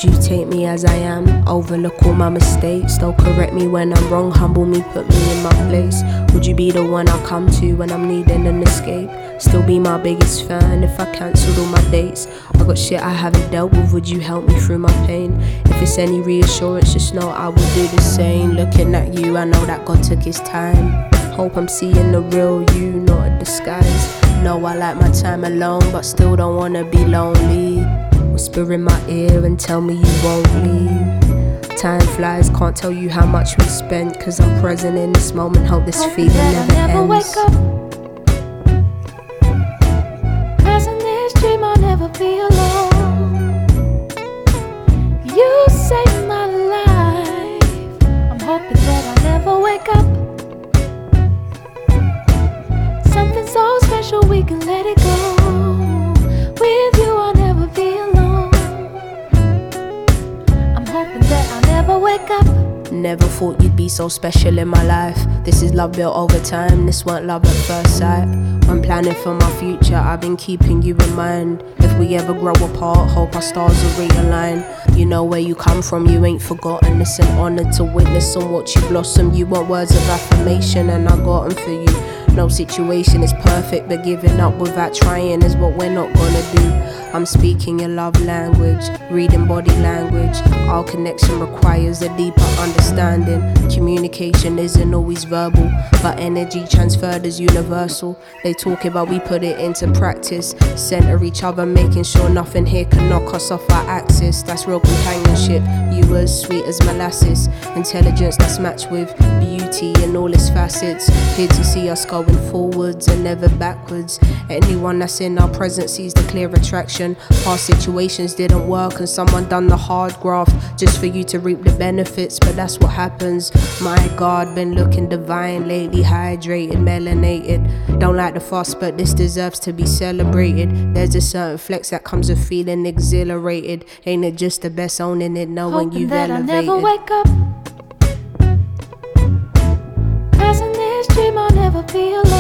Would you take me as I am, overlook all my mistakes, still correct me when I'm wrong, humble me, put me in my place? Would you be the one I come to when I'm needing an escape? Still be my biggest fan if I cancelled all my dates? I got shit I haven't dealt with, would you help me through my pain? If it's any reassurance, just know I will do the same. Looking at you, I know that God took his time. Hope I'm seeing the real you, not a disguise. Know I like my time alone, but still don't wanna be lonely. Whisper in my ear and tell me you won't leave. Time flies, can't tell you how much we spent, cause I'm present in this moment, hope this feeling never ends. Wake up, cause in this dream I'll never be alone. You saved my life, I'm hoping that I'll never wake up. Something so special we can let it go. With you I'll never be alone. I'm hoping that I'll never wake up. Never thought you'd be so special in my life. This is love built over time, this weren't love at first sight. When planning for my future, I've been keeping you in mind. If we ever grow apart, hope our stars will realign. You know where you come from, you ain't forgotten. It's an honor to witness and watch you blossom. You want words of affirmation and I got them for you. No situation is perfect, but giving up without trying is what we're not gonna do. I'm speaking your love language, reading body language. Our connection requires a deeper understanding. Communication isn't always verbal, but energy transferred is universal. They talk about we put it into practice. Center each other, making sure nothing here can knock us off our axis. That's real companionship. You as sweet as molasses. Intelligence that's matched with beauty in all its facets. Here to see us going forwards and never backwards. Anyone that's in our presence sees the clear attraction. Past situations didn't work and someone done the hard graft just for you to reap the benefits, but that's what happens. My God, been looking divine lately, hydrated, melanated. Don't like the fuss, but this deserves to be celebrated. There's a certain flex that comes with feeling exhilarated. Ain't it just the best owning it, knowing hoping you've that elevated? I'll never wake up, cause in this dream I'll never be alone.